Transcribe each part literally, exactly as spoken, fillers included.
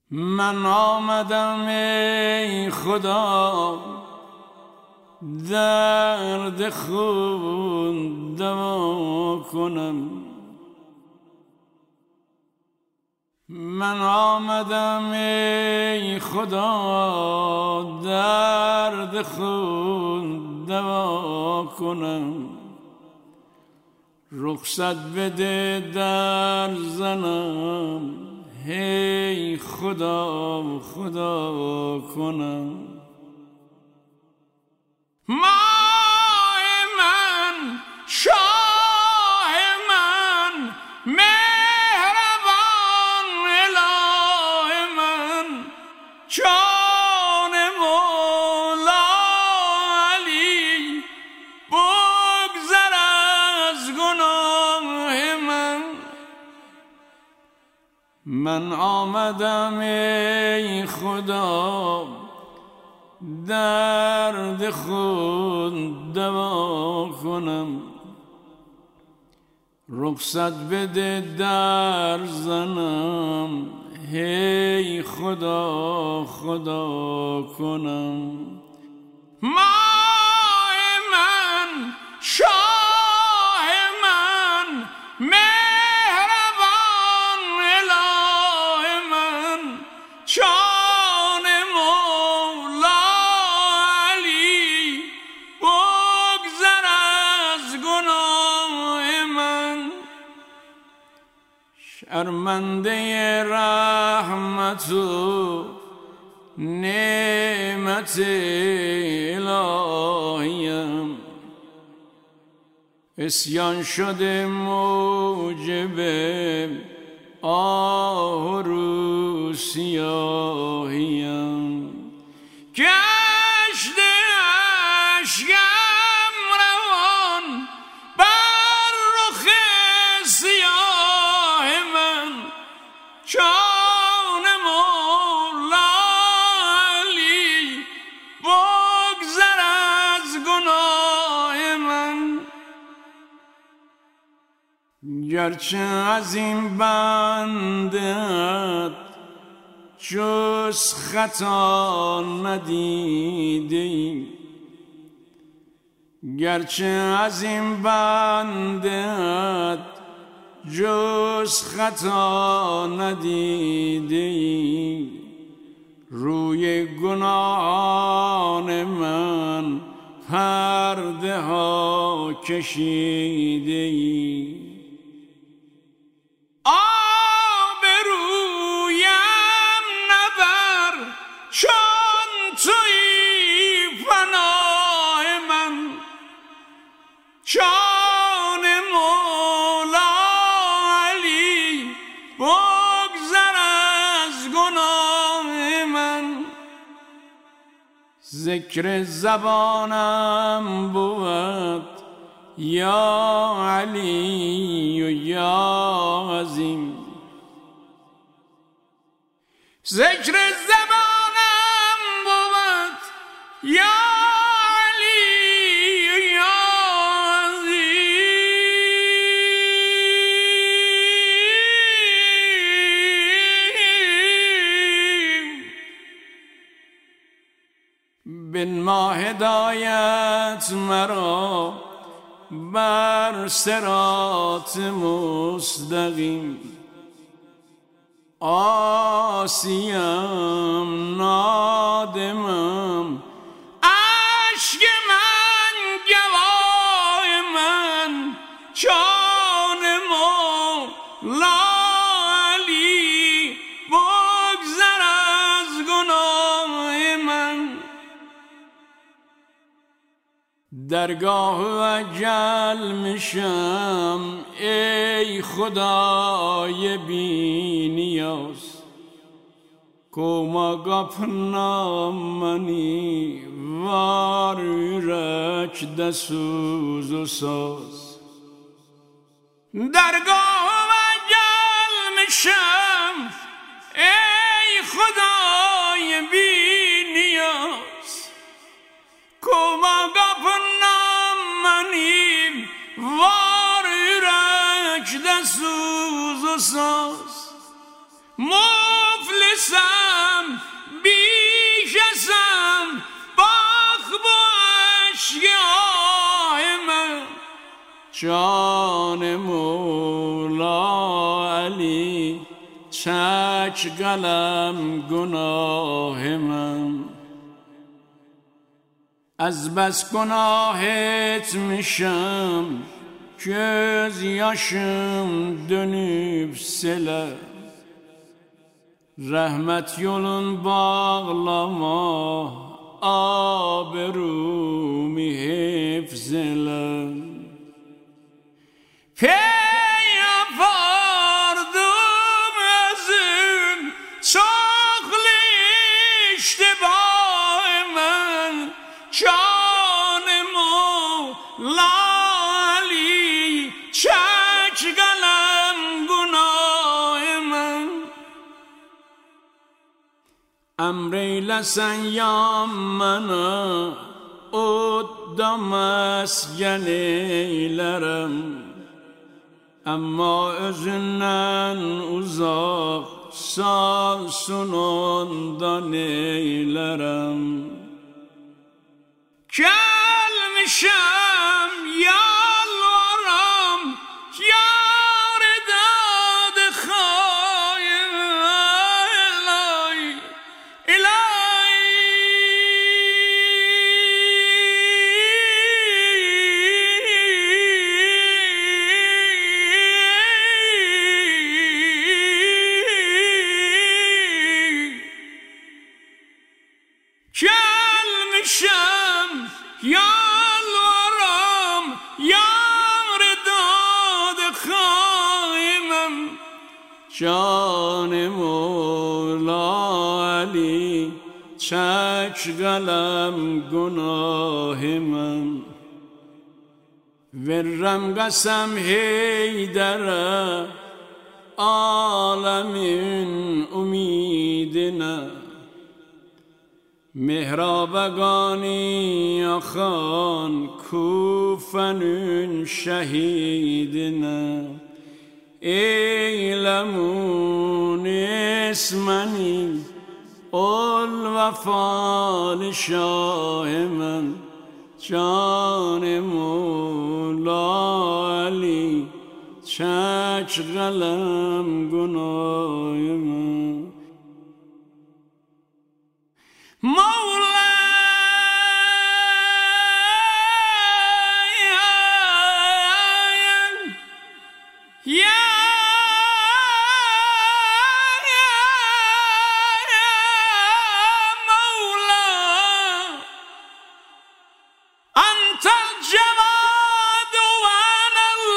من آمدم ای خدا درد خود دوا کنم. من آمدم ای خدا درد خود دوا کنم. رخصت بده در زنم هی خدا خدا کنم. ماه من شاه من مهربان اله من جان مولا علی بگذر از گناه من. من آمدم ای خدا درد خود دوا کنم. رخصت بده در زنم هی خدا خدا کنم. ماه من شاه من مهربان اله من جان مولا علی بگذر از گناه من. شرمنده رحمت و نعمت الهیم عصیان شده موجب آه و رو سیاهیم. گشته اشکم روان بر رخ سیاه من جان مولا علی بگذر از گناه من. گرچه از این بندت جز خطا ندیدیم، گرچه از این بندت جز خطا ندیدیم، روی گناهان من پرده ها کشیدیم. آبرویم نبر چون تویی پناه من جان مولا علی بگذر از گناه من. ذکر زبانم بود یا علی و یا عظیم، ذکر زبانم بود یا علی و یا عظیم. بنما هدایت مرا بر صراط مستقیم. عاصیم نادمم اشک من گواه من جان مولا علی بگذر از گناه من. درگاه اجل میشم ای خدای بی نیاز، کوما گپنامنی وار یورک دسوز و ساز. درگاه اجل میشم ای خدای بی نیاز، کوما گپنامنی وار یورک دسوز و ساز. مفلسم جان مولا علی چک قلم گناه من. از بس گناهت میشم göz yaşım dönüp sele. Rahmet yolun bağlama, aberumi hifzele. Pey yapardım özüm, çoklu iştibahımın, canım oğlan çek قلم گناه من. امر ایلسن یا منو ادda mesken eylerim, ama özünden uzak sağsun ondan eylerim. Gelmişem yalvarım yar dad khayl ilahi gelmişem yalvarım yar dad khaymem. Can Mola Ali çek قلم günahımın. Verrem qasam Heydərə alemin umidinə. Mehrabagani akhan Kufenün şehidine. Eylemun ismeni ol vefalı şahimen. Canım Mola Ali çek قلم günahımın. Mevla ya Mevla antal cevad ve anal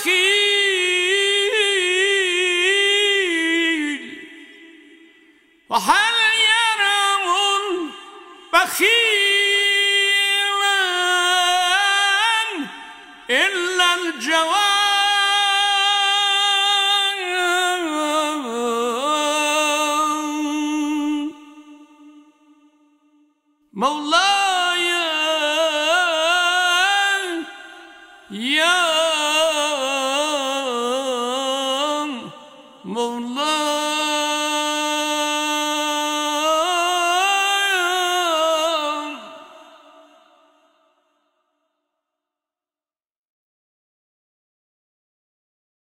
bakhil ve hal بخيلا إلا الجوان. مولاي يا مولاي